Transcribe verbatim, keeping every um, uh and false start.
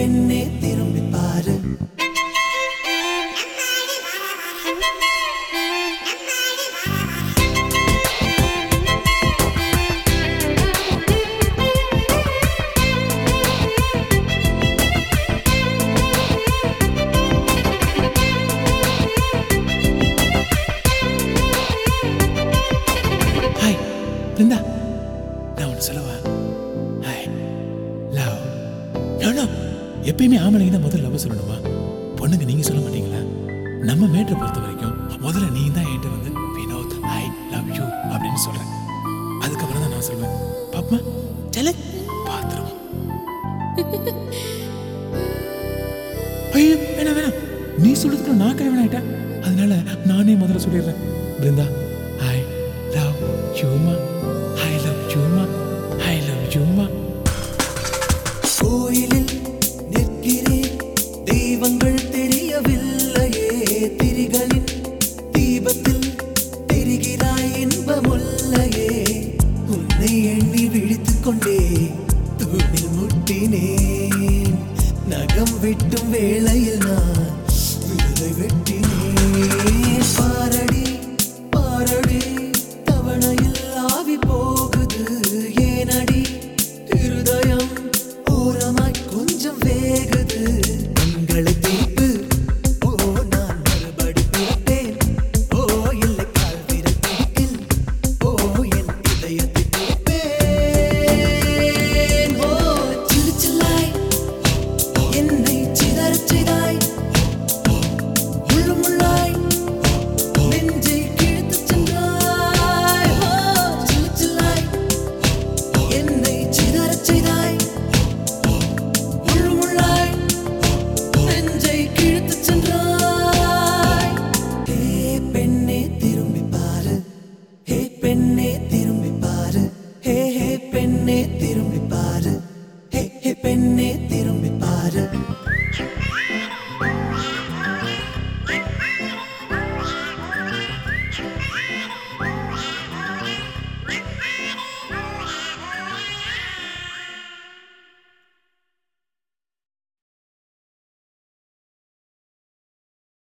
பெண்ணே திரும்பி பாரு. ஹாய் பிருந்தா, நான் ஒன்று சொல்லவா? Hi love. நோ நோ, எப்பயுமே ஆம்பளைங்க தான் முதல்ல லவ் சொல்லணுமா? பொண்ணுங்க நீங்க சொல்ல மாட்டீங்களா? நம்ம மேட்டரை பொறுத்த வரைக்கும் முதல்ல நீ தான் என்கிட்ட வந்து வினோத் ஐ லவ் யூ அப்படின்னு சொல்றேன். அதுக்கப்புறம் தான் நான் சொல்வேன் பாப்பா செல்ல பாத்துருவோம். ஐயோ வேணாம் வேணாம், நீ சொல்றதுக்குள்ள நான் கிழவன் ஆயிட்டேன். அதனால நானே முதல்ல சொல்லிடுறேன். பிருந்தா ஐ லவ் யூமா, ஐ லவ் யூமா, ஐ லவ் யூமா. கோயிலில் நிற்கிறேன், தெய்வங்கள் தெரியவில்லையே. திரிகளின் தீபத்தில் தெரிகிறாய் இன்பமுல்லையே. உன்னை எண்ணி விழித்துக் கொண்டே தூணில் முட்டினேன். நகம் வெட்டும் வேளையில் நான் விருதை வெட்டினேன். பாரடி பாரடி தவணையில் ஆவி போகுது ஏனடி. இருதயம் ஓரமாய் கொஞ்சம் வேகுது. கண்களை திருப்பு, ஓ நான் மறுபடி பிறப்பேன். ஓ இல்லை கால் விரல் பிடிக்கில், ஓ என் இதயத்தை திருப்பேன். ஓ சிலு சில்லாய் என்னை சிதறச் செய்தாய். முள்ளு முள்ளாய் நெஞ்சை கிழித்துச் சென்றாய். ஓ சிலு சில்லாய் என்னை சிதறச் செய்தாய். முள்ளு முள்ளாய் நெஞ்சை கிழித்துச் சென்றாய். ஹே பெண்ணே திரும்பி பாரு, ஹே பெண்ணே திரும்பி பாரு, ஹே ஹே பெண்ணே திரும்பி பாரு, ஹே ஹே பெண்ணே திரும்பி பாரு.